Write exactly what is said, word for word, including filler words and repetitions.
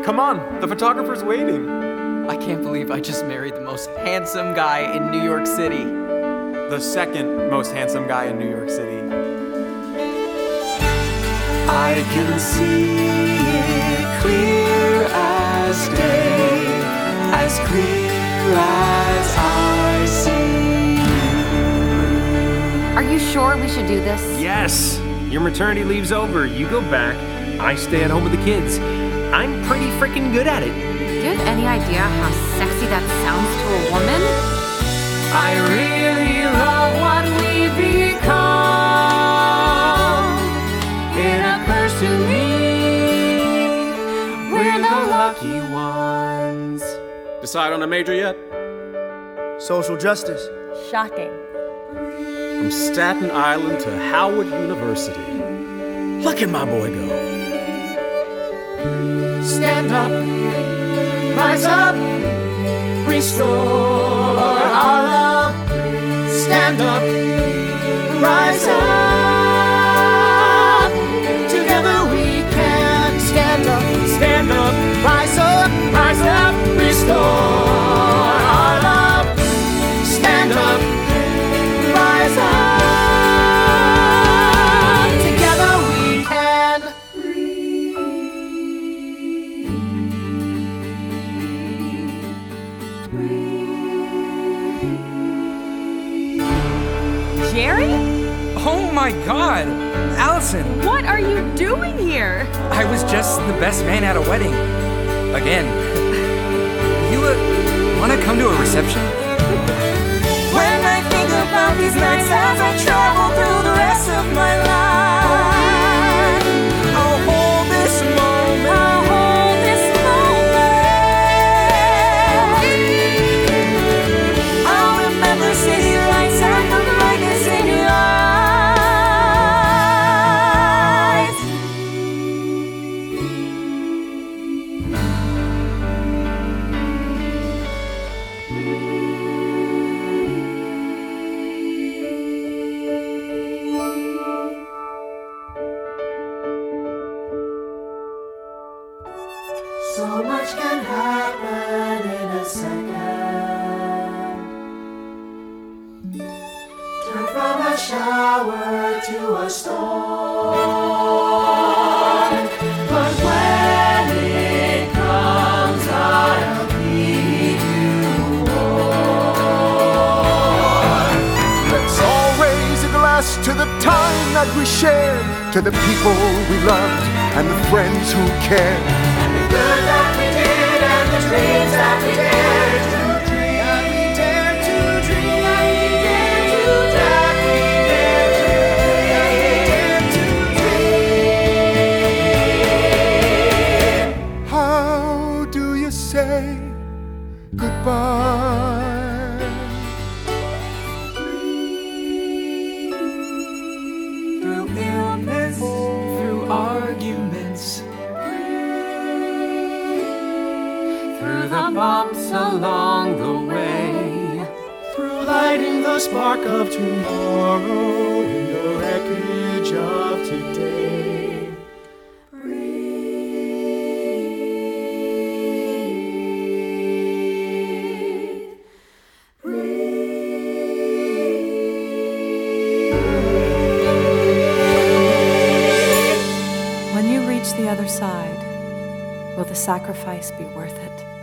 Come on, the photographer's waiting. I can't believe I just married the most handsome guy in New York City. The second most handsome guy in New York City. I can see it clear as day, as clear as I see you. Are you sure we should do this? Yes! Your maternity leave's over. You go back. I stay at home with the kids. I'm pretty freaking good at it. Do you have any idea how sexy that sounds to a woman? I really love what we've become. It occurs to me we're the lucky ones. Decide on a major yet? Social justice. Shocking. From Staten Island to Howard University. Look at my boy go. Stand up, rise up, restore our love. Stand up, rise up. Together we can stand up, stand up, rise up, rise up, restore our love. Stand up, rise up. Together we can. Jerry? Oh my god! Allison! What are you doing here? I was just the best man at a wedding. Again. You uh, wanna come to a reception? When I think about these nights as I travel through the rest of my life, I'll hold this moment, I'll hold this moment. I'll remember city lights and the brightness in your eyes. So much can happen in a second. Turn from a shower to a storm. But when it comes, I'll keep you warm. Let's all raise a glass to the time that we shared, to the people we loved and the friends who cared. The good that we did and the dreams that we dared to dream. That we dared to dream. That we dared to dream. How do you say goodbye? Through illness, Through arguments, through the bumps along the way, through lighting the spark of tomorrow in the wreckage of today. Breathe, breathe. When you reach the other side, will the sacrifice be worth it?